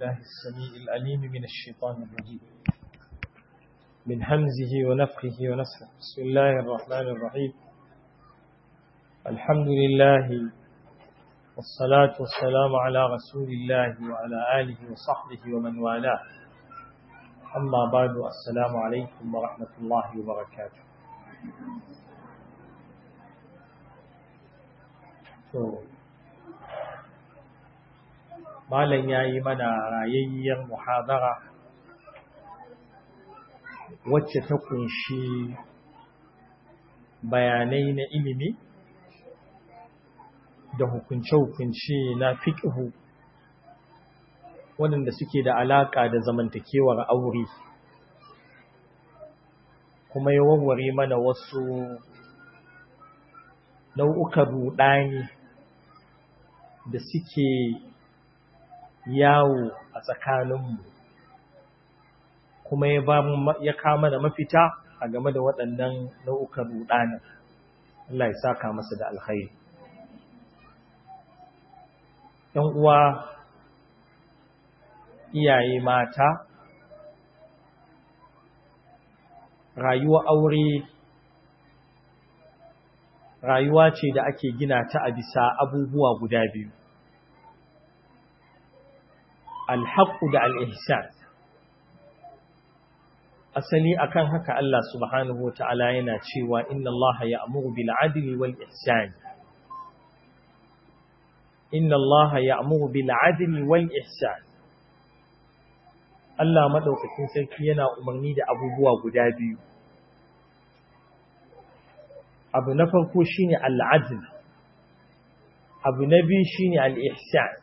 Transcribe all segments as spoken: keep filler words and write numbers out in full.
بالله السميع العليم من الشيطان الرجيم من همزه ونفخه ونفخه بسم الله الرحمن الرحيم الحمد لله والصلاة والسلام على رسول الله وعلى آله وصحبه ومن والاه أما بعد السلام عليكم ورحمة الله وبركاته. Malam ya yi mana rayayyar muhadara wacce ta kunshi bayanai na ilimi da hukunce-hukunce na fiqhu waɗanda suke da alaƙa da zamantakewar aure, kuma ya warware mana wasu nau'ukan ruɗani da suke yawo a tsakaninmu, kuma ya ba ya kama da mafita a game da waɗannan nau'ukan ruɗanin. Allah ya saka masa da alkhairi. ‘Yan uwa, iyaye mata, rayuwa aure rayuwa ce da ake gina ta a bisa abubuwa guda biyu, alhaqqu da al'ihsan. Asali akan haka Allah subhanahu wa ta'ala yana cewa inna Allah ya'muru bil adli wal ihsan. Inna Allah ya'muru bil adli wal ihsan. Allah madaukakin sarki yana umarni da abubuwa guda biyu. Abu na farko shine al-adl. Abu na biyu shine al-ihsan.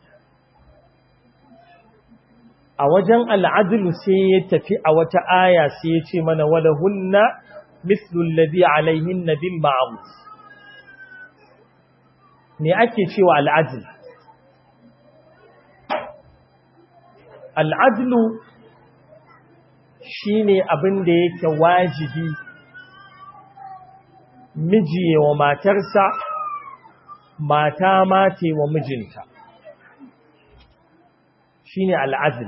A wajen al'adulu sai ya tafi a wata aya sai ya ce mana wala hunna mislul ladhi alaihinna bil ma'ruf. Me ake cewa al'adl? Al'adlu shine abin da yake wajibi miji wa matarsa, mata ma ce wa mijinta. Shine al'adl.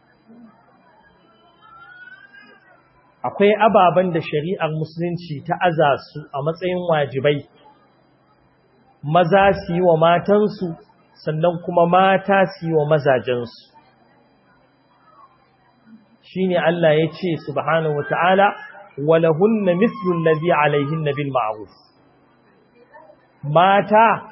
Akwai ababen da shari'ar musulunci ta aza su a matsayin wajibai, maza su yi wa matansu sannan kuma mata su yi wa mazajensu. Shine Allah ya ce subhanahu wa ta'ala walahunna mithlu alladhi alaihinna bil ma'ruf. Mata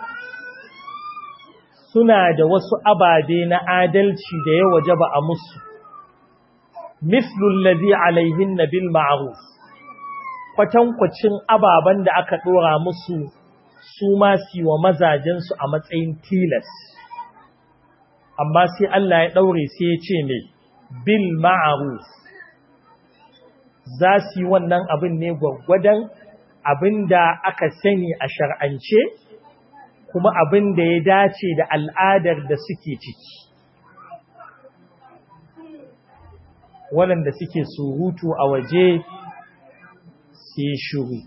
suna da wasu ababe na adalci da ya wajaba a musu, mislul ladhi alaihinna bil ma'ruf, kwatankwacin ababen da aka dora musu su ma su wa mazajen su a matsayin tilas. Amma sai Allah ya daure sai ya ce me bil ma'ruf, za su yi wannan abin ne gwaggwadan abinda aka sani a shar'ance, kuma abin da ya dace da al'adar da suke ciki. Waɗanda suke surutu a waje sai shiru.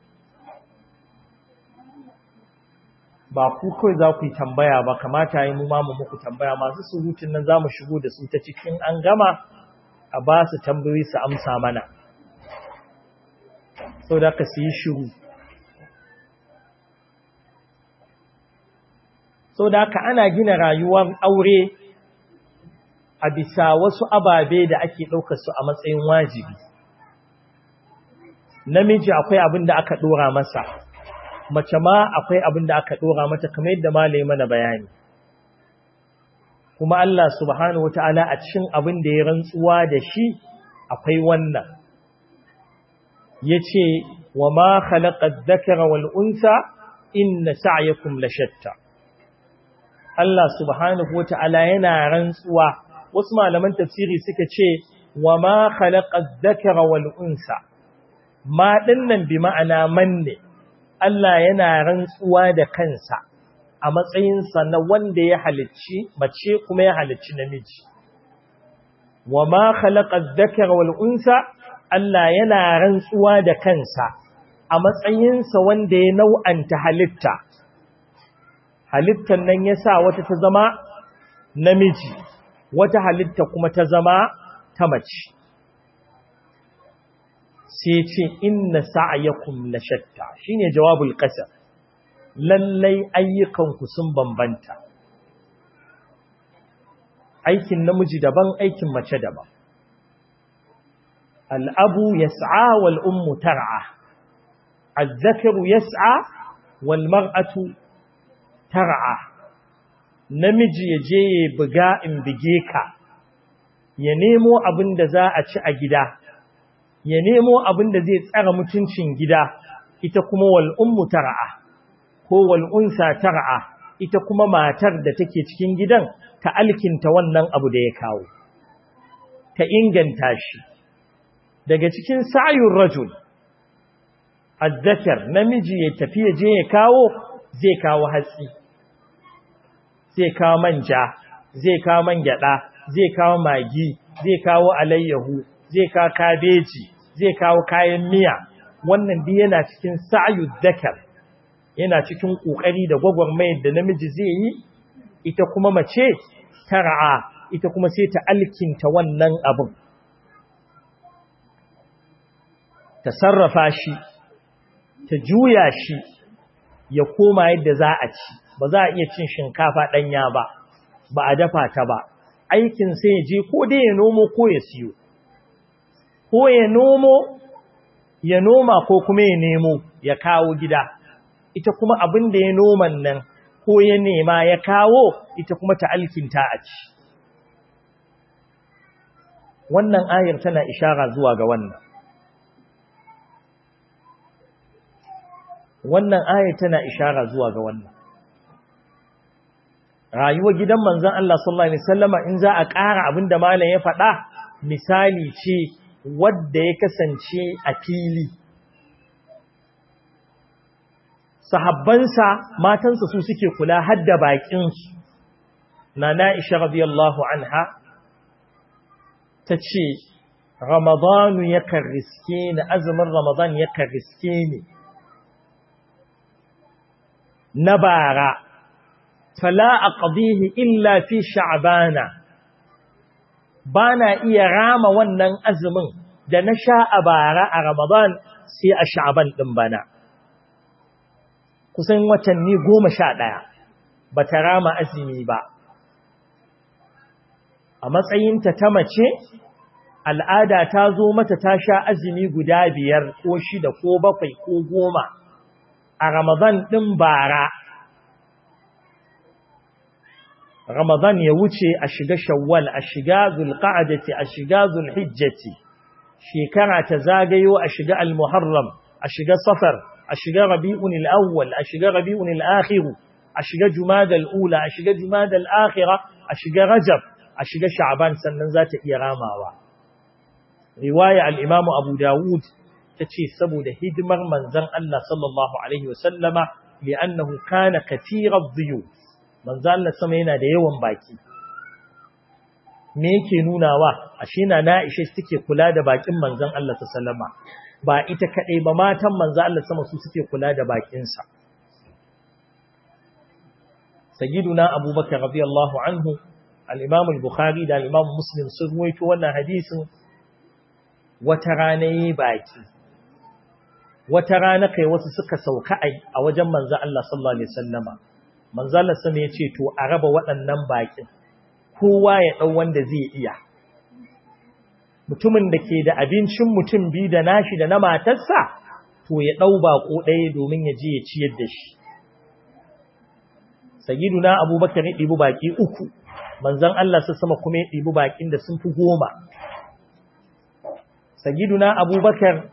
Ba ku kawai za ku yi tambaya ba, kamata yi mu ma mu muku tambaya. Masu surutun nan za mu shigo da su ta cikin an gama a ba su tambayoyi su amsa mana. Sau da ka su yi shiru. So da haka ana gina rayuwar aure a bisa wasu ababe da ake ɗaukar su a matsayin wajibi. Namiji akwai abin da aka ɗora masa, mace ma akwai abin da aka ɗora mata kamar yadda malai mana bayani. Kuma Allah subhanahu wata'ala a cikin abin da ya rantsuwa da shi akwai wannan. Yace wa ma khalaqa adh-dhakara wal unsa inna sa'yakum lashatta. Allah subhanahu wa ta'ala yana rantsuwa, wasu malaman tafsiri suka ce, wa ma khalaqa dhakara wal unsa, ma dinnan bi ma'ana manne, Allah yana rantsuwa da kansa a matsayinsa na wanda ya halicci mace kuma ya halicci namiji. Wa ma khalaqa dhakara wal unsa, Allah yana rantsuwa da kansa a matsayinsa wanda ya nau'anta halitta. Halittar nan ya sa wata ta zama namiji, wata halitta kuma ta zama ta mace. Sai ce inna sa'yakum la shatta, shine jawabul qasam, lallai ayyukanku sun bambanta. Aikin namiji daban, aikin mace daban. Al'abu yas'a wal ummu tar'a, az-zakaru yas'a wal mar'atu tar'a. Namiji ya je ya buga in bige ka, ya nemo abin da za a ci a gida, ya nemo abin da zai tsara mutuncin gida, ita kuma wal ummu tar'a ko wal unsa tar'a, ita kuma matar da take cikin gidan ta alkinta wannan abu da ya kawo, ta inganta shi. Daga cikin sa'yur rajul az-zakar, namiji ya tafi ya je ya kawo, zai kawo hatsi, zai kawo manja, zai kawo man gyada, zai kawo magi, zai kawo alayyahu, zai kawo kabeji, zai kawo kayan miya. Wannan duk yana cikin sa'yud zakar, yana cikin kokari da gwagwarmayar da namiji zai yi. Ita kuma mace tar'a, ita kuma sai ta alkinta wannan abin, ta sarrafa shi, ta juya shi ya koma yadda za a ci. Ba za a iya cin shinkafa ɗanya ba, ba a dafa ta ba. Aikin sai ya je ko dai ya nomo ko ya siyo, ko ya nomo ya noma ko kuma ya nemo ya kawo gida. Ita kuma abin da ya noman nan ko ya nema ya kawo, ita kuma ta alkinta a ci. Wannan ayar tana ishara zuwa ga wannan. Wannan ayar tana ishara zuwa ga wannan. Rayuwar gidan manzon Allah sallallahu alaihi wasallama in za a ƙara abinda malam ya faɗa, misali ce wadda ya kasance a fili. Sahabbansa, matansa su suke kula har da baƙinsu. Nana Aisha radiyallahu anha tace Ramadanu yakan riske ni, azumin Ramadan yakan riske ni na bara, fala aqdihi illa fi sha'bana, bana iya rama wannan azumin da na sha a bara a Ramadan sai a Sha'ban din bana. Kusan watanni goma sha ɗaya bata rama azumi ba. A matsayinta ta mace, al'ada ta zo mata ta sha azumi guda biyar ko shida ko bakwai ko goma a Ramadan din bara. Ramadan ya wuce a shiga Shawwal, a shiga Zulqa'adati, a shiga Zulhijjati, shekara ta zagayo a shiga Al-Muharram, a shiga Safar, a shiga Rabi'un al-Awwal, a shiga Rabi'un al-Akhir, a shiga Jumada al-Ula, a shiga Jumada al-Akhira, a shiga Rajab, a shiga Sha'ban, sannan za ta iya ramawa. Riwaya al-Imam Abu Dawud tace saboda hidimar manzon Allah sallallahu alaihi wasallama, li'annahu kana kathira adh-dhuyuf. Manzo Allah sama yana da yawan baki. Me yake nunawa? Ashe na Aisha take kula da bakin manzon Allah sallama. Ba ita kadai ba, matan manzo Allah sama su suke kula da bakin sa. Sayyiduna Abubakar radiyallahu anhu, al-Imam al-Bukhari da al-Imam Muslim sun ruwaito wannan hadisin. Wata rana yayi baki. Wata rana kai wasu suka sauka a wajen manzo Allah sallallahu alaihi wasallama. Manzala sama ya ce to a raba waɗannan baƙin, kowa ya ɗau wanda zai iya. Mutumin da ke da abincin mutum biyu da nashi da na matarsa, to ya ɗau baƙo ɗaya domin ya je ya ciyar da shi. Sayyiduna Abubakar ya ɗibi baƙi uku, manzon Allah sa sama kuma ya ɗibi baƙin da sun fi goma. Sayyiduna Abubakar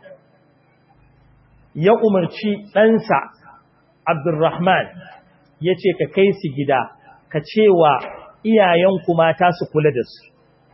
ya umarci ɗansa Abdurrahman, ya ce ka kai su gida, ka cewa iyayenku mata su kula da su.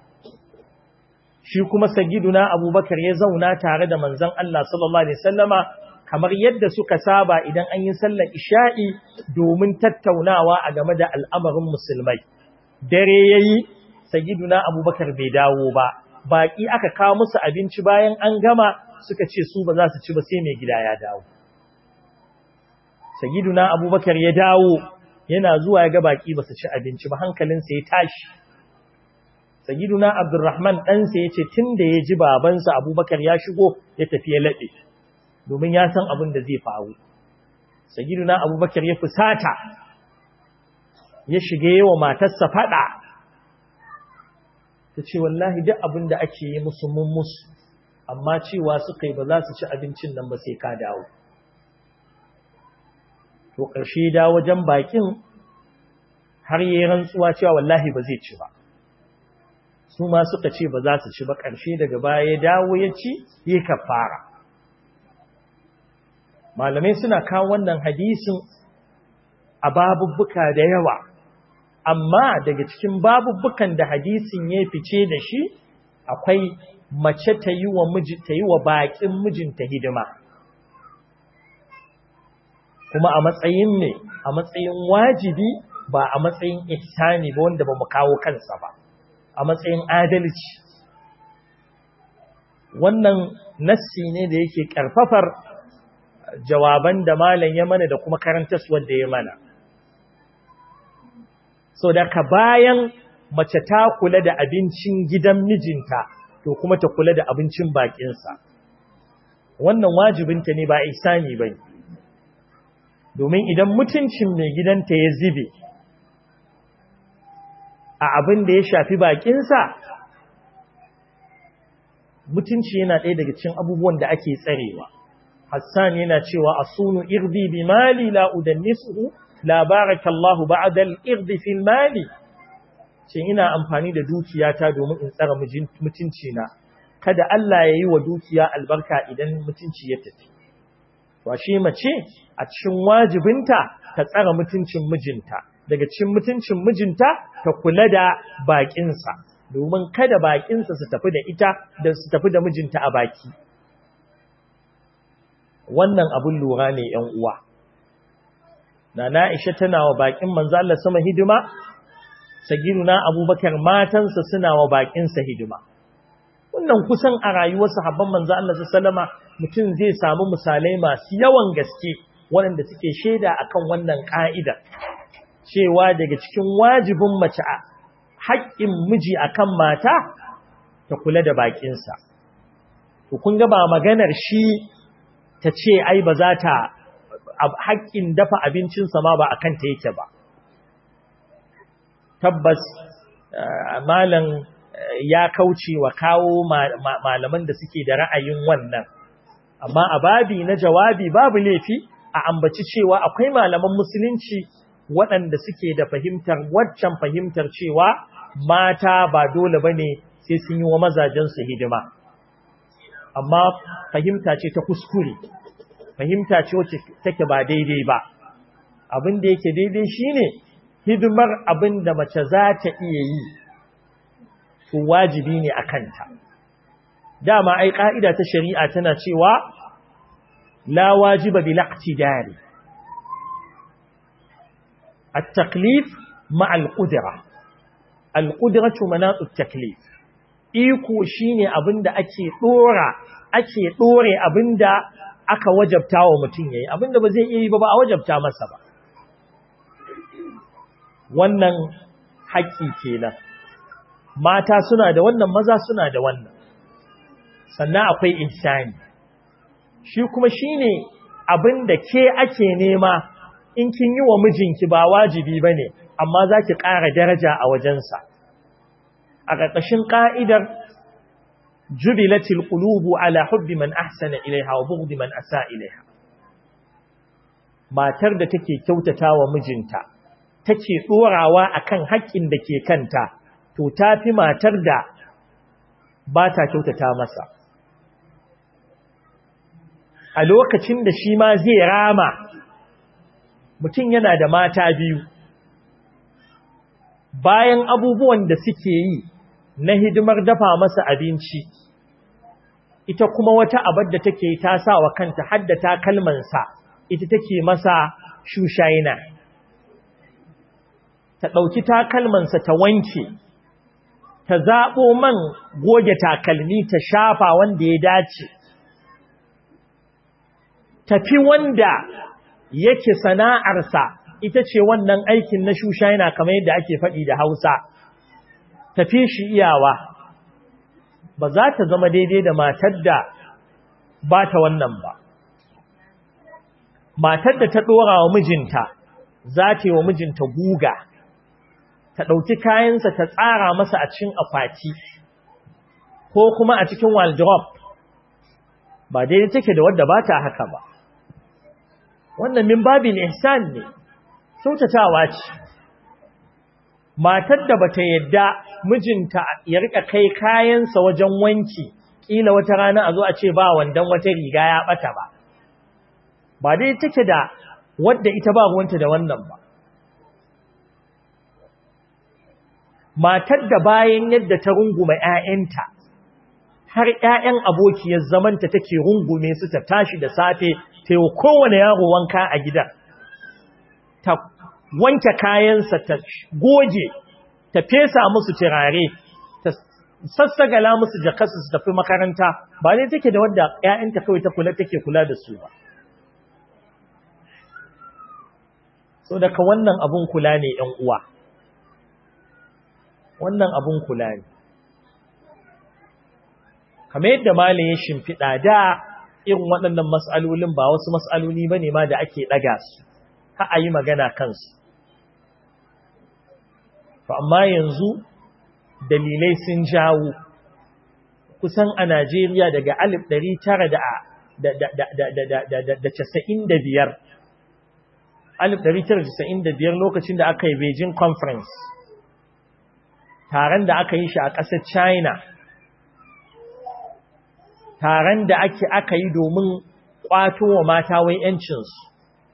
Shi kuma Sayyiduna Abubakar ya zauna tare da manzon Allah sallallahu alaihi wasallama kamar yadda suka saba idan an yi sallar isha'i domin tattaunawa a game da al'amarin musulmai. Dare yayi, Sayyiduna Abubakar bai dawo ba. Baki aka kawo musu abinci bayan an gama, suka ce su ba za su ci ba sai mai gida ya dawo. Sayyiduna Abubakar ya dawo, yana zuwa ya ga baki ba su ci abinci ba, hankalinsa ya tashi. sayyiduna Abdurrahman ɗansa ya ce tun da ya ji babansa Abubakar ya shigo ya tafi ya laɗe domin ya san abin da zai faru. Sayyiduna Abubakar ya fusata ya shige wa matarsa faɗa ta ce wallahi duk abin da ake yi musu mun musu amma cewa suka yi ba za su ci abincin nan ba sai ka dawo. To ƙarshe da wajen bakin har yi rantsuwa cewa wallahi ba zai ci ba. Su ma suka ce ba za su ci ba ƙarshe daga baya ya dawo ya ci yi kafara. Malamai suna kawo wannan hadisin a babubbuka da yawa, amma daga cikin babubbukan da hadisin ya fice da shi akwai mace ta yi wa miji ta yi wa baƙin mijinta hidima. Kuma a matsayin ne, a matsayin wajibi ba a matsayin ihsani ba wanda ba mu kawo kansa ba, a matsayin adalci. Wannan nassi ne da yake ƙarfafar jawaban da malam ya mana da kuma karantaswar da ya mana. So daga bayan mace ta kula da abincin gidan mijinta, to kuma ta kula da abincin bakinsa. Wannan wajibinta ne ba ihsani bane. Domin idan mutuncin mai gidanta ya zube a abin da ya shafi bakinsa, mutunci yana ɗaya daga cikin abubuwan da ake tsarewa. Hassan yana cewa asunu irdi bi mali la udannisuhu la barakallahu ba'da al-irdi fil mali. Shin ina amfani da dukiyata domin in tsara mutunci na, kada Allah ya yi wa dukiya albarka idan mutunci ya tafi. Wa shi mace a cikin wajibinta ta tsara mutuncin mijinta, daga cikin mutuncin mijinta ta kula da bakinsa, domin kada bakinsa su tafi da ita da su tafi da mijinta a baki. Wannan abun lura ne ‘yan uwa. Nana Aisha tana wa bakin manzo Allah sama hidima, sagiruna Abubakar matansa suna wa bakinsa hidima. Wannan kusan a rayuwar sahabban manzo Allah sallama mutum zai samu misalai masu yawan gaske waɗanda suke shaida akan wannan ka'ida, cewa daga cikin wajibin mace a haƙƙin miji akan mata ta kula da bakinsa. To kun ga ba maganar shi ta ce ai ba za ta haƙƙin dafa abincinsa ma ba a kanta yake ba. Tabbas malam ya kauce wa kawo malaman da suke da ra'ayin wannan, amma a babi na jawabi babu laifi a ambaci cewa akwai malaman musulunci waɗanda suke da fahimtar waccan fahimtar cewa mata ba dole bane sai sun yi wa mazajensu hidima. Amma fahimta ce ta kuskure, fahimta ce wacce take ba daidai ba. Abin da yake daidai shine hidimar abin da mace za ta iya yi, to wajibi ne a kanta. Dama ai ka'ida ta shari'a tana cewa la wajiba bil iqtidari, at-taklif ma'a al-qudra, al-qudratu manatu at-taklif. Iko shine abinda ake dora ake dore abinda aka wajabta wa mutum yayi, abinda ba zai iya yi ba ba a wajabta masa ba. Wannan haƙƙi kenan. Mata suna da wannan, maza suna da wannan. Sannan akwai ihsani. Shi kuma shine abinda ke ake nema in kin yi wa mijinki ba wajibi bane, amma zaki ƙara daraja a wajensa. A ƙarƙashin ƙa'idar jubilatil qulubu ala hubbi man ahsana ilaiha wa bughdi man asa ilaiha. Matar da take kyautata wa mijinta, take ɗorawa akan haƙƙin da ke kanta, to tafi matar da ba ta kyautata masa. A lokacin da shi ma zai rama, mutum yana da mata biyu, bayan abubuwan da suke yi na hidimar dafa masa abinci, ita kuma wata abar da take ta sa wa kanta haddata kalmansa, ita take masa shushaina. Ta ɗauki takalmansa ta wanke, ta zaɓo man goge takalmi ta shafa wanda ya dace, tafi wanda yake sana'arsa ita ce wannan aikin na shushaina kamar yadda ake faɗi da Hausa, tafi shi iyawa ba za ta zama daidai da matar da ba ta wannan ba. Matar da ta ɗora wa mijinta za ta yi wa mijinta guga, ta ɗauki kayansa ta tsara masa a cikin akwati ko kuma a cikin wardrobe, ba daidai take da wadda ba ta haka ba. Wannan min babin ihsan ne, kyautatawa ce. Matar da bata yadda mijinta ya rika kai kayansa wajen wanki, kila wata rana a zo a ce ba wandan wata riga ya bata ba, ba dai take da wadda ita ba ruwanta da wannan ba. Matar da bayan yadda ta rungume ƴaƴanta, har ƴaƴan abokiyar zamanta take rungume su, ta tashi da safe ta yi kowane yaro wanka a gidan, ta wanke kayansa, ta goge, ta fesa musu turare, ta sassagala musu jakarsu su tafi makaranta, ba ne take da wadda ƴaƴanta kawai ta kula take kula da su ba. So daga wannan abun kula ne ƴan uwa, wannan abun kula ne. Kamar yadda malam ya shimfiɗa, da irin waɗannan mas'alolin ba wasu mas'aloli bane ma da ake ɗaga su har a yi magana kansu. To amma yanzu dalilai sun jawo, kusan a Najeriya daga alif ɗari tara da casa'in da biyar, alif ɗari tara da casa'in da biyar lokacin da aka yi Beijing Conference, taron da aka yi shi a ƙasar China, taron da ake aka yi domin ƙwato wa mata wai ‘yancinsu.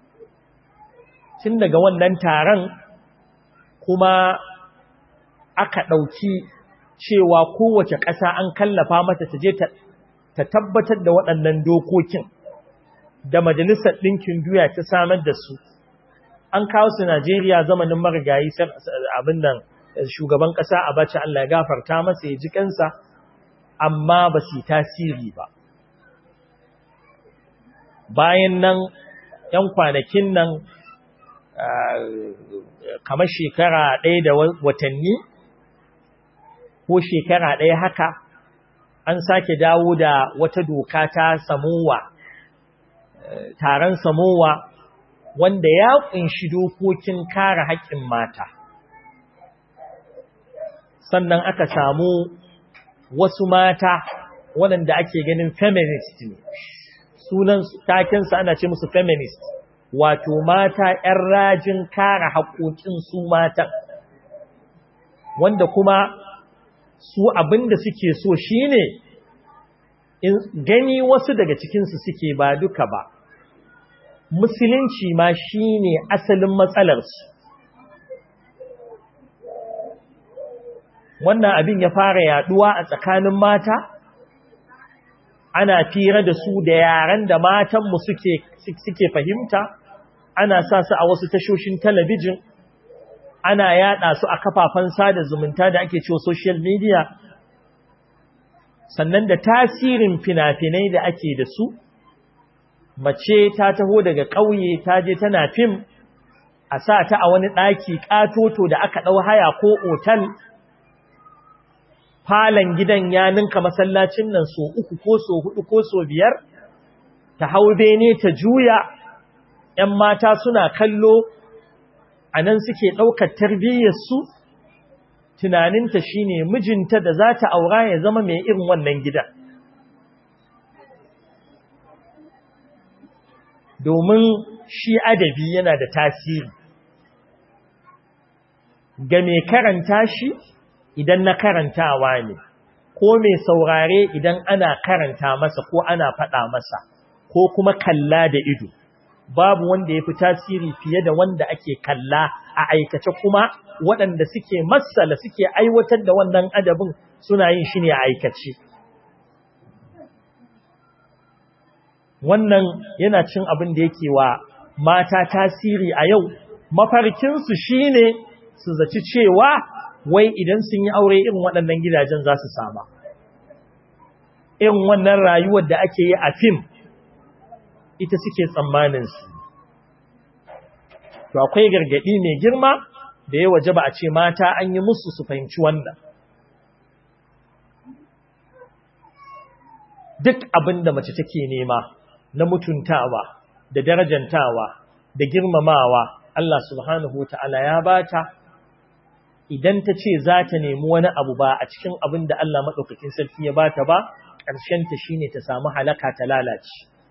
Tun daga wannan taron kuma aka ɗauki cewa kowace ƙasa an kallafa mata ta je ta tabbatar da waɗannan dokokin da Majalisar Ɗinkin Duniya ta samar da su. An kawo su Najeriya zamanin marigayi abin nan shugaban ƙasa Abacha, Allah ya gafarta masa ya ji kansa, amma ba su tasiri ba. Bayan nan, ‘yan kwanakin nan, kamar shekara ɗaya da watanni, ko shekara ɗaya haka, an sake dawo da wata doka ta Samowa, taron Samowa, wanda ya ƙunshi dokokin kare haƙƙin mata. Sannan aka samu wasu mata waɗanda ake ganin feminist ne, sunan takensu ana ce musu feminist, wato mata ‘yan rajin kare haƙoƙin su matan, wanda kuma su abinda suke so shine in gani wasu daga cikinsu suke ba duka ba, musulunci ma shine asalin matsalarsu. Wannan abin ya fara yaduwa a tsakanin mata, ana fira da su da yaran da matanmu suke suke fahimta, ana sa su a wasu tashoshin talabijin, ana yada su a kafafen sada zumunta da ake cewa social media. Sannan da tasirin fina-finai da ake da su, mace ta taho daga ƙauye ta je tana fim, a sa ta a wani ɗaki ƙatoto da aka ɗau haya ko otal, falon gidan ya ninka masallacin nan so uku ko so hudu ko so biyar, ta hau bene ta juya, ‘yan mata suna kallo, a nan suke ɗaukar tarbiyyarsu, tunaninta shi ne mijinta da za ta aura ya zama mai irin wannan gidan. Domin shi adabi yana da tasiri ga mai karanta shi idan na karantawa ne, ko mai saurare idan ana karanta masa ko ana faɗa masa, ko kuma kalla da ido. Babu wanda ya fi tasiri fiye da wanda ake kalla a aikace, kuma waɗanda suke matsala suke aiwatar da wannan adabin suna yin shi ne a aikace. Wannan yana cin abin da yake wa mata tasiri a yau. Mafarkinsu shi ne su zaci cewa wai idan sun yi aure irin waɗannan gidajen za su sama. Irin wannan rayuwar da ake yi a fim, ita suke tsammaninsu. To akwai gargaɗi mai girma da ya wajaba a ce mata an yi musu su fahimci wannan. duk abin da mace take nema na mutuntawa da darajantawa da girmamawa Allah subhanahu wata'ala ya bata. Idan ta ce za ta nemi wani abu ba a cikin abin da Allah maɗaukakin sarki ya bata ba, ƙarshenta shi ne ta samu halaka ta lalace.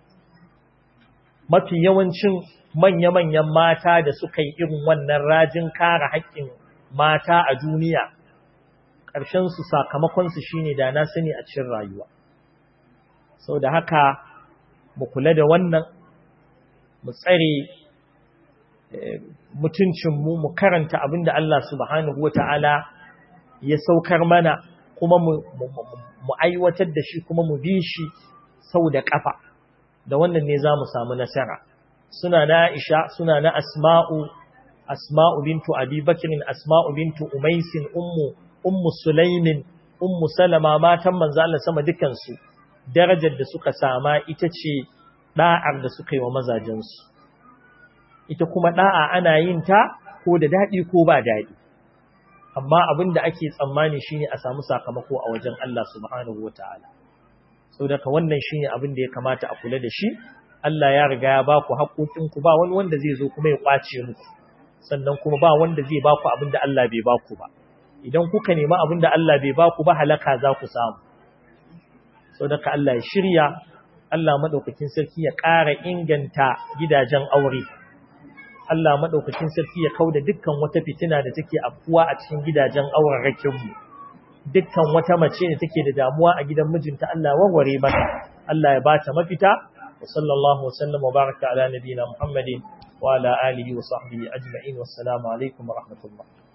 Mafi yawancin manya-manyan mata da suka yi irin wannan rajin kare haƙƙin mata a duniya, ƙarshensu sakamakonsu shi ne da na sani a cikin rayuwa. Sau da haka, mu kula da wannan, mu tsare mutuncinmu, mu karanta abin da Allah subhanahu wa ta'ala ya saukar mana, kuma mu aiwatar da shi, kuma mu bi shi sau da ƙafa. Da wannan ne za mu samu nasara. Suna na Aisha, suna na Asma'u, Asma'u bintu Abi Bakrin, Asma'u bintu Umaisin, Ummu, Ummu Sulaimin, Ummu Salama, matan manzo Allah sama dukansu, darajar da suka sama ita ce ɗa'ar da suka yi wa mazajensu. Ita kuma ɗa'a ana yin ta ko da daɗi ko ba daɗi. Amma abin da ake tsammani shi ne a samu sakamako a wajen Allah subhanahu wa ta'ala. Sau daga wannan shi ne abin da ya kamata a kula da shi. Allah ya riga ya ba ku haƙoƙinku, ba wani wanda zai zo kuma ya ƙwace muku. Sannan kuma ba wanda zai ba ku abin da Allah bai ba ku ba. Idan kuka nemi abin da Allah bai ba ku ba, halaka za ku samu. Sau daga Allah ya shirya, Allah maɗaukakin sarki ya ƙara inganta gidajen aure. Allah maɗaukakin sarki ya kauda dukkan wata fitina da take afkuwa a cikin gidajen aurarrakinmu. Dukkan wata mace da take da damuwa a gidan mijinta, Allah warware mata. Allah ya bata mafita. Wa sallallahu wa sallam wa baraka ala nabiyina Muhammadin wa ala alihi wa sahbihi ajma'in. Wassalamu alaikum wa rahmatullah.